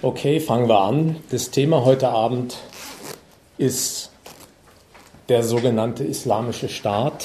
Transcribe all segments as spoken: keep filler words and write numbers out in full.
Okay, fangen wir an. Das Thema heute Abend ist der sogenannte Islamische Staat.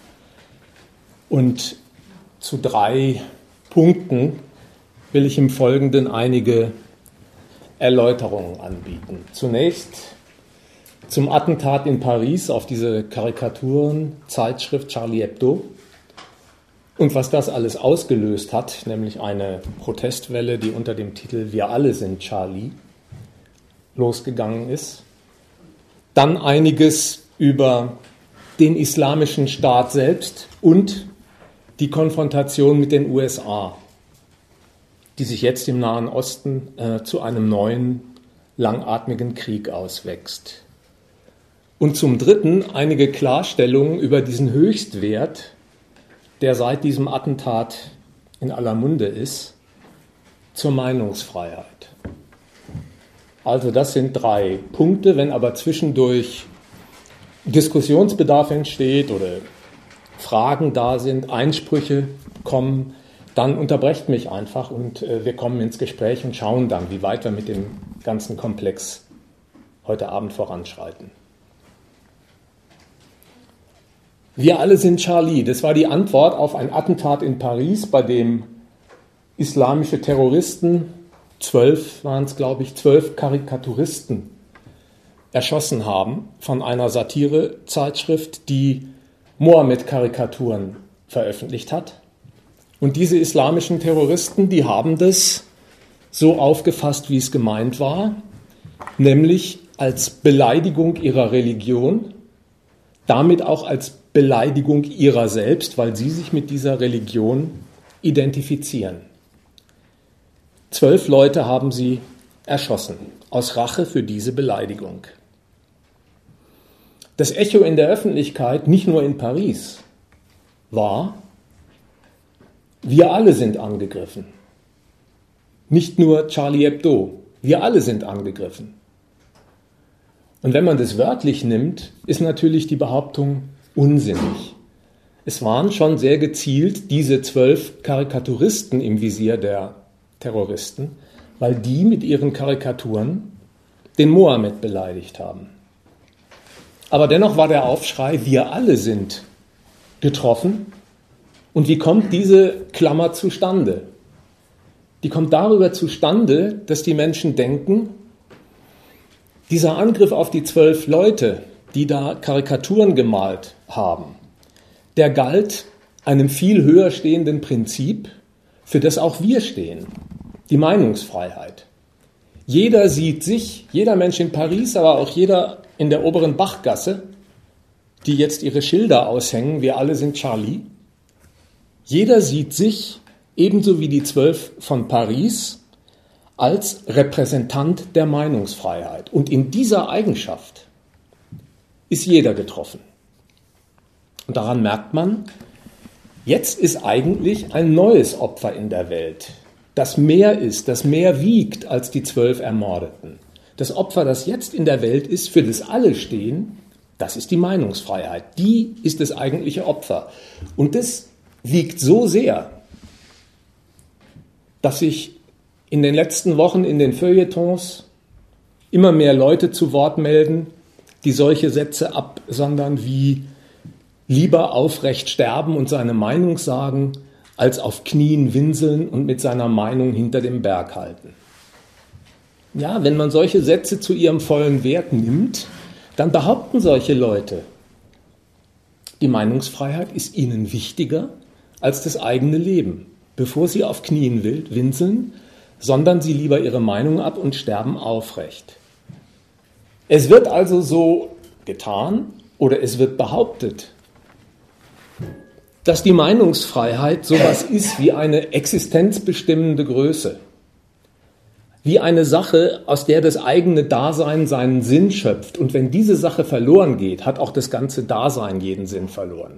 Und zu drei Punkten will ich im Folgenden einige Erläuterungen anbieten. Zunächst zum Attentat in Paris auf diese Karikaturenzeitschrift Charlie Hebdo und was das alles ausgelöst hat, nämlich eine Protestwelle, die unter dem Titel Wir alle sind Charlie losgegangen ist. Dann einiges über den Islamischen Staat selbst und die Konfrontation mit den U S A, die sich jetzt im Nahen Osten äh, zu einem neuen, langatmigen Krieg auswächst. Und zum Dritten einige Klarstellungen über diesen Höchstwert, der seit diesem Attentat in aller Munde ist, zur Meinungsfreiheit. Also das sind drei Punkte. Wenn aber zwischendurch Diskussionsbedarf entsteht oder Fragen da sind, Einsprüche kommen, dann unterbrecht mich einfach und äh, wir kommen ins Gespräch und schauen dann, wie weit wir mit dem ganzen Komplex heute Abend voranschreiten. Wir alle sind Charlie. Das war die Antwort auf ein Attentat in Paris, bei dem islamische Terroristen, zwölf waren es, glaube ich, zwölf Karikaturisten erschossen haben von einer Satirezeitschrift, die Mohammed-Karikaturen veröffentlicht hat. Und diese islamischen Terroristen, die haben das so aufgefasst, wie es gemeint war, nämlich als Beleidigung ihrer Religion, damit auch als Beleidigung ihrer selbst, weil sie sich mit dieser Religion identifizieren. Zwölf Leute haben sie erschossen, aus Rache für diese Beleidigung. Das Echo in der Öffentlichkeit, nicht nur in Paris, war: Wir alle sind angegriffen. Nicht nur Charlie Hebdo, wir alle sind angegriffen. Und wenn man das wörtlich nimmt, ist natürlich die Behauptung unsinnig. Es waren schon sehr gezielt diese zwölf Karikaturisten im Visier der Terroristen, weil die mit ihren Karikaturen den Mohammed beleidigt haben. Aber dennoch war der Aufschrei, wir alle sind getroffen. Und wie kommt diese Klammer zustande? Die kommt darüber zustande, dass die Menschen denken, dieser Angriff auf die zwölf Leute, die da Karikaturen gemalt haben, der galt einem viel höher stehenden Prinzip, für das auch wir stehen, die Meinungsfreiheit. Jeder sieht sich, jeder Mensch in Paris, aber auch jeder in der oberen Bachgasse, die jetzt ihre Schilder aushängen, wir alle sind Charlie, jeder sieht sich, ebenso wie die zwölf von Paris, als Repräsentant der Meinungsfreiheit. Und in dieser Eigenschaft ist jeder getroffen. Und daran merkt man, jetzt ist eigentlich ein neues Opfer in der Welt, das mehr ist, das mehr wiegt als die zwölf Ermordeten. Das Opfer, das jetzt in der Welt ist, für das alle stehen, das ist die Meinungsfreiheit. Die ist das eigentliche Opfer. Und das wiegt so sehr, dass sich in den letzten Wochen in den Feuilletons immer mehr Leute zu Wort melden, die solche Sätze absondern wie lieber aufrecht sterben und seine Meinung sagen, als auf Knien winseln und mit seiner Meinung hinter dem Berg halten. Ja, wenn man solche Sätze zu ihrem vollen Wert nimmt, dann behaupten solche Leute, die Meinungsfreiheit ist ihnen wichtiger als das eigene Leben, bevor sie auf Knien winseln, sondern sie lieber ihre Meinung ab und sterben aufrecht. Es wird also so getan oder es wird behauptet, dass die Meinungsfreiheit sowas ist wie eine existenzbestimmende Größe, wie eine Sache, aus der das eigene Dasein seinen Sinn schöpft. Und wenn diese Sache verloren geht, hat auch das ganze Dasein jeden Sinn verloren.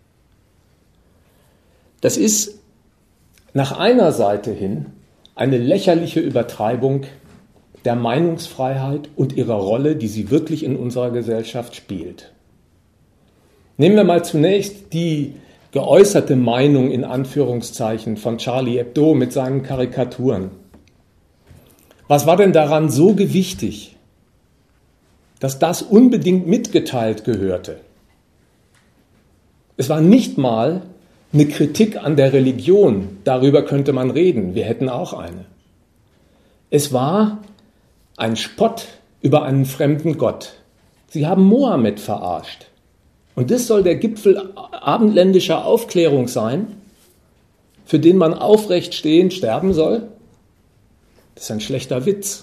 Das ist nach einer Seite hin eine lächerliche Übertreibung der Meinungsfreiheit und ihrer Rolle, die sie wirklich in unserer Gesellschaft spielt. Nehmen wir mal zunächst die geäußerte Meinung in Anführungszeichen von Charlie Hebdo mit seinen Karikaturen. Was war denn daran so gewichtig, dass das unbedingt mitgeteilt gehörte? Es war nicht mal eine Kritik an der Religion, darüber könnte man reden, wir hätten auch eine. Es war ein Spott über einen fremden Gott. Sie haben Mohammed verarscht. Und das soll der Gipfel abendländischer Aufklärung sein, für den man aufrecht stehend sterben soll? Das ist ein schlechter Witz.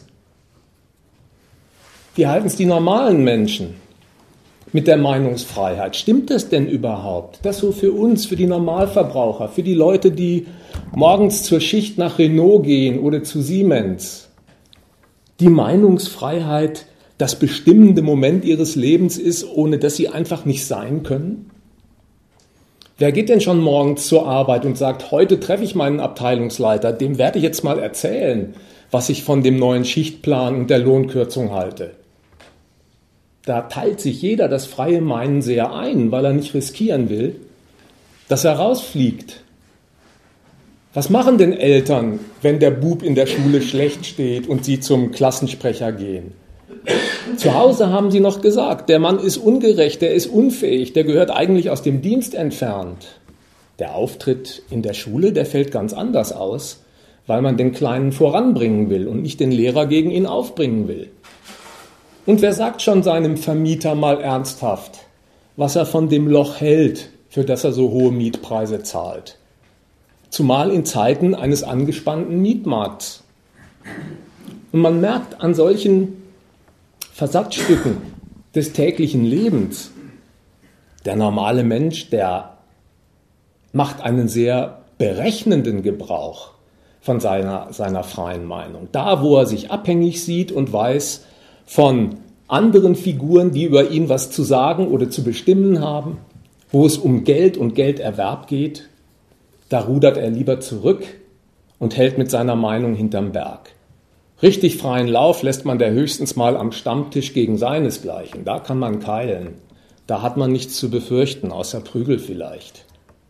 Wie halten es die normalen Menschen mit der Meinungsfreiheit? Stimmt das denn überhaupt? Das so für uns, für die Normalverbraucher, für die Leute, die morgens zur Schicht nach Renault gehen oder zu Siemens. Die Meinungsfreiheit das bestimmende Moment ihres Lebens ist, ohne dass sie einfach nicht sein können? Wer geht denn schon morgens zur Arbeit und sagt, heute treffe ich meinen Abteilungsleiter, dem werde ich jetzt mal erzählen, was ich von dem neuen Schichtplan und der Lohnkürzung halte? Da teilt sich jeder das freie Meinen sehr ein, weil er nicht riskieren will, dass er rausfliegt. Was machen denn Eltern, wenn der Bub in der Schule schlecht steht und sie zum Klassensprecher gehen? Zu Hause haben sie noch gesagt, der Mann ist ungerecht, der ist unfähig, der gehört eigentlich aus dem Dienst entfernt. Der Auftritt in der Schule, der fällt ganz anders aus, weil man den Kleinen voranbringen will und nicht den Lehrer gegen ihn aufbringen will. Und wer sagt schon seinem Vermieter mal ernsthaft, was er von dem Loch hält, für das er so hohe Mietpreise zahlt? Zumal in Zeiten eines angespannten Mietmarkts. Und man merkt an solchen Versatzstücken des täglichen Lebens, der normale Mensch, der macht einen sehr berechnenden Gebrauch von seiner, seiner freien Meinung. Da, wo er sich abhängig sieht und weiß von anderen Figuren, die über ihn was zu sagen oder zu bestimmen haben, wo es um Geld und Gelderwerb geht, da rudert er lieber zurück und hält mit seiner Meinung hinterm Berg. Richtig freien Lauf lässt man der höchstens mal am Stammtisch gegen seinesgleichen. Da kann man keilen. Da hat man nichts zu befürchten, außer Prügel vielleicht.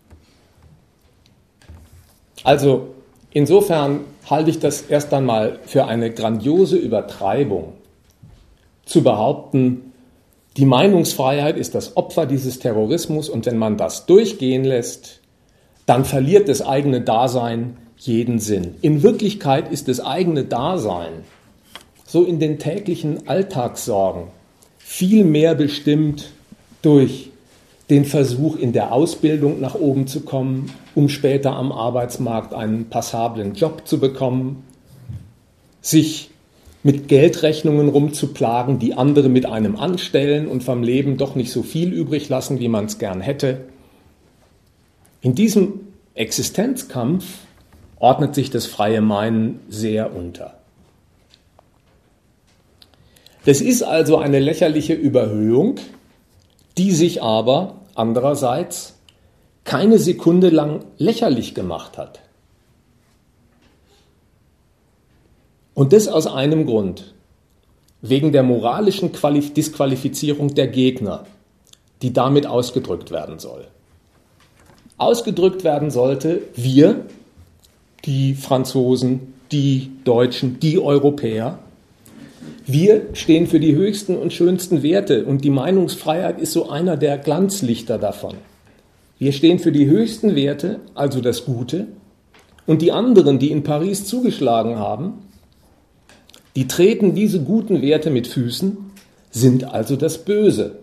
Also insofern halte ich das erst einmal für eine grandiose Übertreibung, zu behaupten, die Meinungsfreiheit ist das Opfer dieses Terrorismus und wenn man das durchgehen lässt, dann verliert das eigene Dasein jeden Sinn. In Wirklichkeit ist das eigene Dasein, so in den täglichen Alltagssorgen, viel mehr bestimmt durch den Versuch, in der Ausbildung nach oben zu kommen, um später am Arbeitsmarkt einen passablen Job zu bekommen, sich mit Geldrechnungen rumzuplagen, die andere mit einem anstellen und vom Leben doch nicht so viel übrig lassen, wie man es gern hätte. In diesem Existenzkampf ordnet sich das freie Meinen sehr unter. Das ist also eine lächerliche Überhöhung, die sich aber andererseits keine Sekunde lang lächerlich gemacht hat. Und das aus einem Grund, wegen der moralischen Qualif- Disqualifizierung der Gegner, die damit ausgedrückt werden soll. Ausgedrückt werden sollte, wir, die Franzosen, die Deutschen, die Europäer, wir stehen für die höchsten und schönsten Werte und die Meinungsfreiheit ist so einer der Glanzlichter davon. Wir stehen für die höchsten Werte, also das Gute, und die anderen, die in Paris zugeschlagen haben, die treten diese guten Werte mit Füßen, sind also das Böse.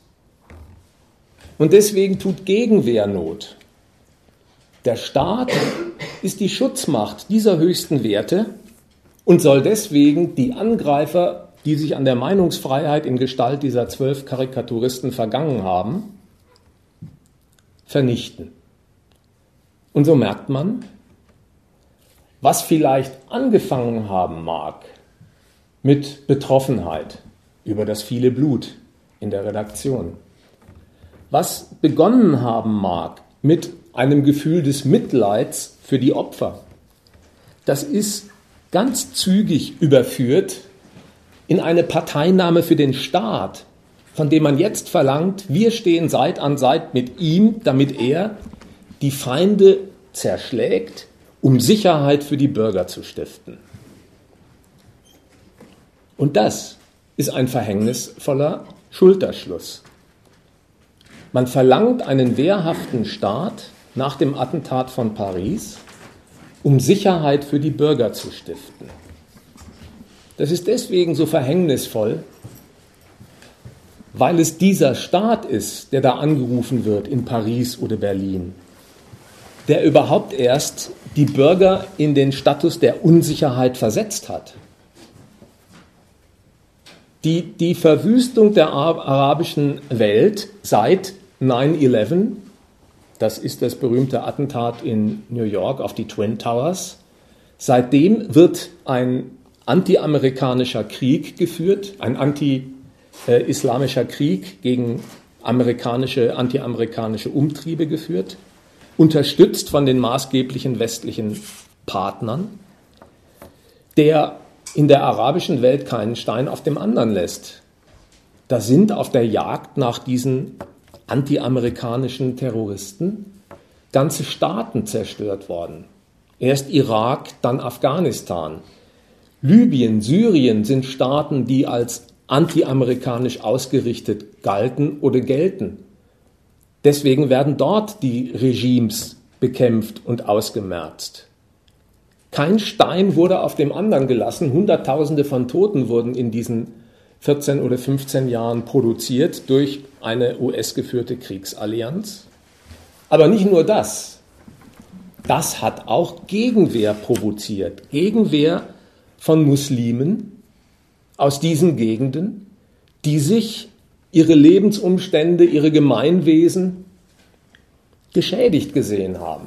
Und deswegen tut Gegenwehr Not. Der Staat ist die Schutzmacht dieser höchsten Werte und soll deswegen die Angreifer, die sich an der Meinungsfreiheit in Gestalt dieser zwölf Karikaturisten vergangen haben, vernichten. Und so merkt man, was vielleicht angefangen haben mag mit Betroffenheit über das viele Blut in der Redaktion, was begonnen haben mag mit einem Gefühl des Mitleids für die Opfer, das ist ganz zügig überführt in eine Parteinahme für den Staat, von dem man jetzt verlangt, wir stehen Seit an Seit mit ihm, damit er die Feinde zerschlägt, um Sicherheit für die Bürger zu stiften. Und das ist ein verhängnisvoller Schulterschluss. Man verlangt einen wehrhaften Staat nach dem Attentat von Paris, um Sicherheit für die Bürger zu stiften. Das ist deswegen so verhängnisvoll, weil es dieser Staat ist, der da angerufen wird in Paris oder Berlin, der überhaupt erst die Bürger in den Status der Unsicherheit versetzt hat. Die, die Verwüstung der arabischen Welt seit nine eleven, das ist das berühmte Attentat in New York auf die Twin Towers, seitdem wird ein anti-amerikanischer Krieg geführt, ein anti-islamischer Krieg gegen amerikanische, anti-amerikanische Umtriebe geführt, unterstützt von den maßgeblichen westlichen Partnern, der in der arabischen Welt keinen Stein auf dem anderen lässt. Da sind auf der Jagd nach diesen anti-amerikanischen Terroristen ganze Staaten zerstört worden. Erst Irak, dann Afghanistan. Libyen, Syrien sind Staaten, die als anti-amerikanisch ausgerichtet galten oder gelten. Deswegen werden dort die Regimes bekämpft und ausgemerzt. Kein Stein wurde auf dem anderen gelassen. Hunderttausende von Toten wurden in diesen vierzehn oder fünfzehn Jahren produziert durch eine U S-geführte Kriegsallianz. Aber nicht nur das. Das hat auch Gegenwehr provoziert. Gegenwehr von Muslimen aus diesen Gegenden, die sich ihre Lebensumstände, ihre Gemeinwesen geschädigt gesehen haben.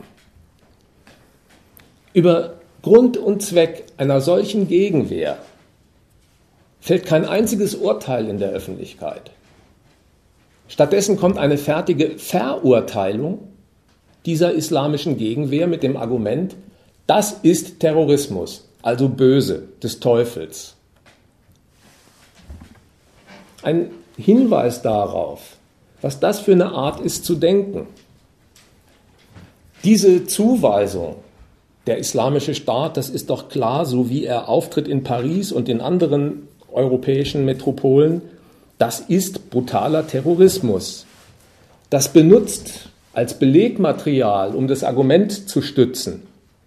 Über Grund und Zweck einer solchen Gegenwehr fällt kein einziges Urteil in der Öffentlichkeit. Stattdessen kommt eine fertige Verurteilung dieser islamischen Gegenwehr mit dem Argument, das ist Terrorismus, also böse, des Teufels. Ein Hinweis darauf, was das für eine Art ist zu denken. Diese Zuweisung, der islamische Staat, das ist doch klar, so wie er auftritt in Paris und in anderen europäischen Metropolen, das ist brutaler Terrorismus. Das benutzt als Belegmaterial, um das Argument zu stützen,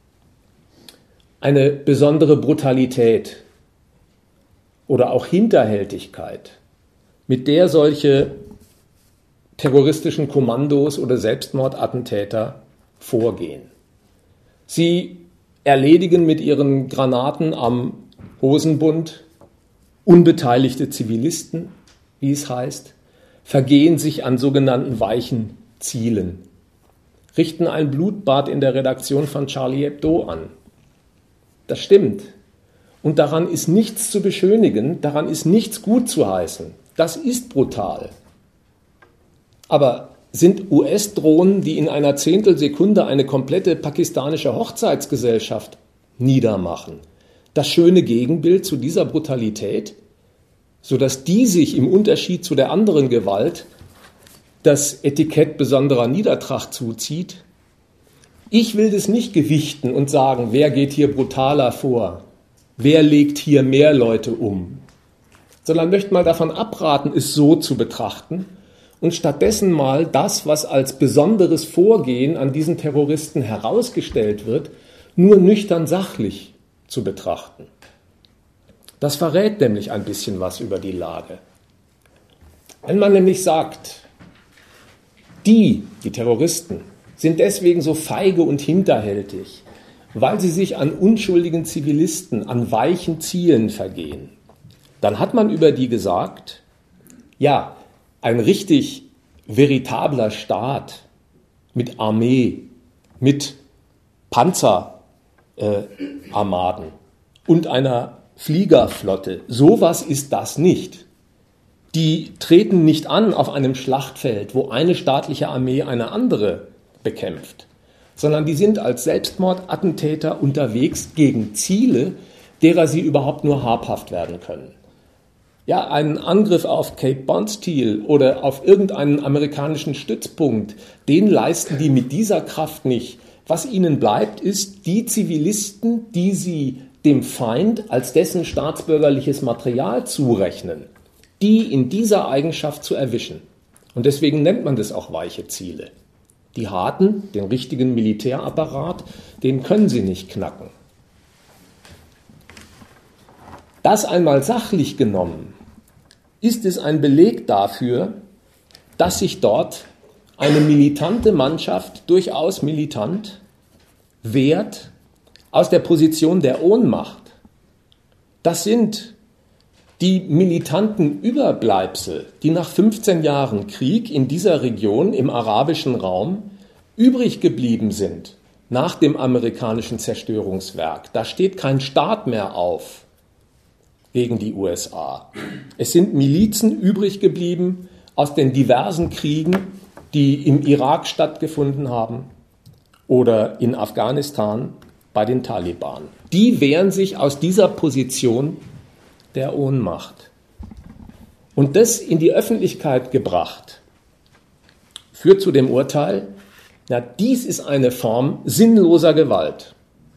eine besondere Brutalität oder auch Hinterhältigkeit, mit der solche terroristischen Kommandos oder Selbstmordattentäter vorgehen. Sie erledigen mit ihren Granaten am Hosenbund unbeteiligte Zivilisten, wie es heißt, vergehen sich an sogenannten weichen Zielen, richten ein Blutbad in der Redaktion von Charlie Hebdo an. Das stimmt. Und daran ist nichts zu beschönigen, daran ist nichts gut zu heißen. Das ist brutal. Aber sind U S-Drohnen, die in einer Zehntelsekunde eine komplette pakistanische Hochzeitsgesellschaft niedermachen, das schöne Gegenbild zu dieser Brutalität, sodass die sich im Unterschied zu der anderen Gewalt das Etikett besonderer Niedertracht zuzieht? Ich will das nicht gewichten und sagen, wer geht hier brutaler vor, wer legt hier mehr Leute um, sondern möchte mal davon abraten, es so zu betrachten und stattdessen mal das, was als besonderes Vorgehen an diesen Terroristen herausgestellt wird, nur nüchtern sachlich zu betrachten. Das verrät nämlich ein bisschen was über die Lage. Wenn man nämlich sagt, die, die Terroristen, sind deswegen so feige und hinterhältig, weil sie sich an unschuldigen Zivilisten, an weichen Zielen vergehen, dann hat man über die gesagt, ja, ein richtig veritabler Staat mit Armee, mit Panzerarmaden äh, und einer Fliegerflotte, sowas ist das nicht. Die treten nicht an auf einem Schlachtfeld, wo eine staatliche Armee eine andere bekämpft, sondern die sind als Selbstmordattentäter unterwegs gegen Ziele, derer sie überhaupt nur habhaft werden können. Ja, einen Angriff auf Cape Bondsteel oder auf irgendeinen amerikanischen Stützpunkt, den leisten die mit dieser Kraft nicht. Was ihnen bleibt, ist, die Zivilisten, die sie dem Feind als dessen staatsbürgerliches Material zurechnen, die in dieser Eigenschaft zu erwischen. Und deswegen nennt man das auch weiche Ziele. Die harten, den richtigen Militärapparat, den können sie nicht knacken. Das einmal sachlich genommen, ist es ein Beleg dafür, dass sich dort eine militante Mannschaft, durchaus militant, wehrt aus der Position der Ohnmacht. Das sind die militanten Überbleibsel, die nach fünfzehn Jahren Krieg in dieser Region im arabischen Raum übrig geblieben sind, nach dem amerikanischen Zerstörungswerk. Da steht kein Staat mehr auf gegen die U S A. Es sind Milizen übrig geblieben aus den diversen Kriegen, die im Irak stattgefunden haben oder in Afghanistan bei den Taliban. Die wehren sich aus dieser Position der Ohnmacht. Und das in die Öffentlichkeit gebracht, führt zu dem Urteil, ja, dies ist eine Form sinnloser Gewalt.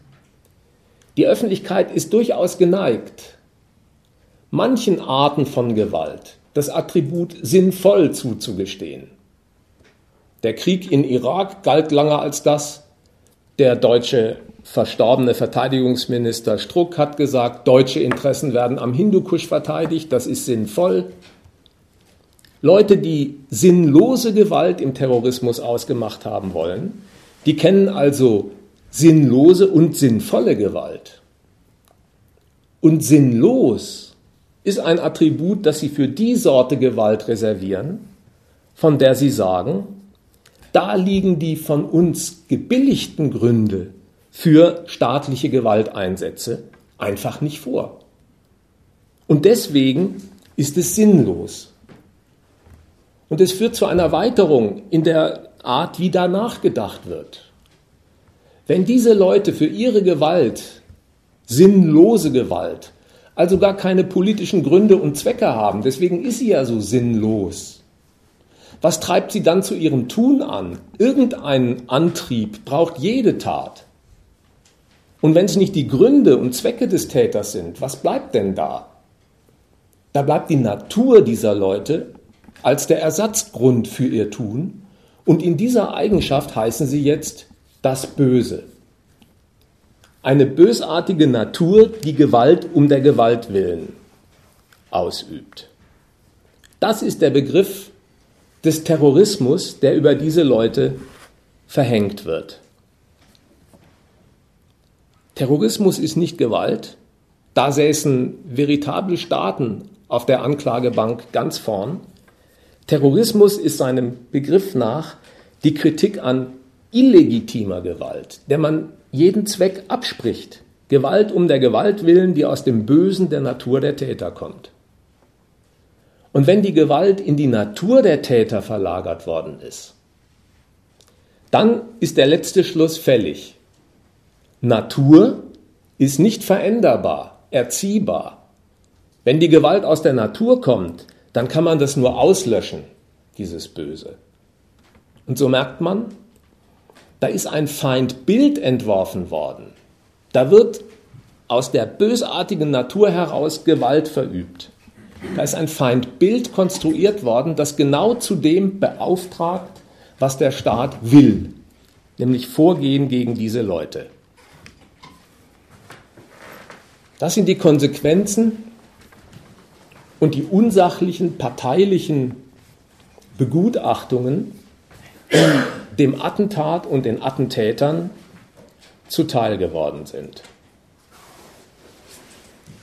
Die Öffentlichkeit ist durchaus geneigt, manchen Arten von Gewalt das Attribut sinnvoll zuzugestehen. Der Krieg in Irak galt lange als das. Der deutsche verstorbene Verteidigungsminister Struck hat gesagt, deutsche Interessen werden am Hindukusch verteidigt, das ist sinnvoll. Leute, die sinnlose Gewalt im Terrorismus ausgemacht haben wollen, die kennen also sinnlose und sinnvolle Gewalt. Und sinnlos ist ein Attribut, das sie für die Sorte Gewalt reservieren, von der sie sagen, da liegen die von uns gebilligten Gründe für staatliche Gewalteinsätze einfach nicht vor. Und deswegen ist es sinnlos. Und es führt zu einer Weiterung in der Art, wie da nachgedacht wird. Wenn diese Leute für ihre Gewalt, sinnlose Gewalt, also gar keine politischen Gründe und Zwecke haben, deswegen ist sie ja so sinnlos. Was treibt sie dann zu ihrem Tun an? Irgendeinen Antrieb braucht jede Tat. Und wenn es nicht die Gründe und Zwecke des Täters sind, was bleibt denn da? Da bleibt die Natur dieser Leute als der Ersatzgrund für ihr Tun. Und in dieser Eigenschaft heißen sie jetzt das Böse. Eine bösartige Natur, die Gewalt um der Gewalt willen ausübt. Das ist der Begriff des Terrorismus, der über diese Leute verhängt wird. Terrorismus ist nicht Gewalt. Da säßen veritable Staaten auf der Anklagebank ganz vorn. Terrorismus ist seinem Begriff nach die Kritik an illegitimer Gewalt, der man jeden Zweck abspricht. Gewalt um der Gewalt willen, die aus dem Bösen der Natur der Täter kommt. Und wenn die Gewalt in die Natur der Täter verlagert worden ist, dann ist der letzte Schluss fällig. Natur ist nicht veränderbar, erziehbar. Wenn die Gewalt aus der Natur kommt, dann kann man das nur auslöschen, dieses Böse. Und so merkt man, da ist ein Feindbild entworfen worden. Da wird aus der bösartigen Natur heraus Gewalt verübt. Da ist ein Feindbild konstruiert worden, das genau zu dem beauftragt, was der Staat will, nämlich Vorgehen gegen diese Leute. Das sind die Konsequenzen und die unsachlichen, parteilichen Begutachtungen, die dem Attentat und den Attentätern zuteil geworden sind.